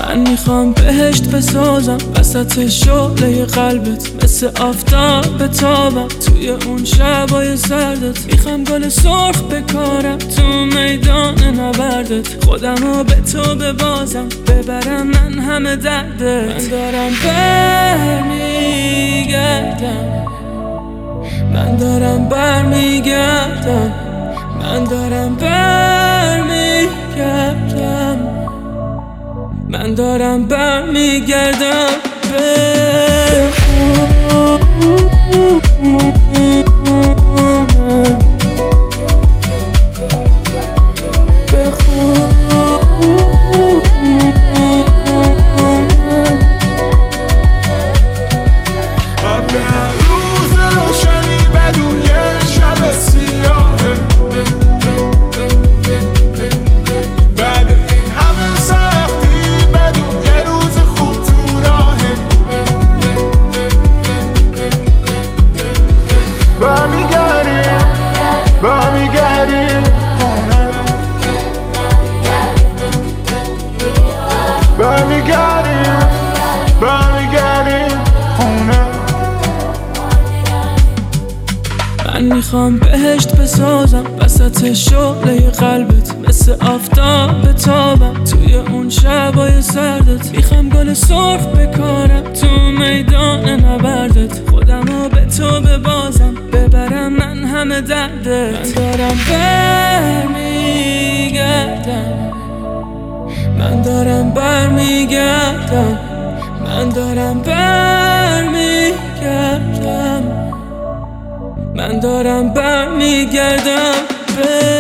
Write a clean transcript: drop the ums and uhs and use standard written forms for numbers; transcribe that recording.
من میخوام بهشت بسازم وسط شعله قلبت، مثل آفتاب بتابم توی اون شبای سردت. میخوام گل سرخ بکارم تو میدان نبردت، خودمو به تو ببازم ببرم من همه دردت. من دارم برمیگردم، من دارم برمیگردم، من دارم برمیگردم، من دارم برمیگردم به من میخوام بهشت بسازم وسط شعله قلبت، مثل آفتاب بتابم توی اون شبای سردت. میخوام گل سرخ بکارم تو میدان نبردت، خودمو به تو ببازم ببرم من همه دردت. من دارم برمیگردم، من دارم برمیگردم، من دارم برمیگردم، من دارم برمیگردم.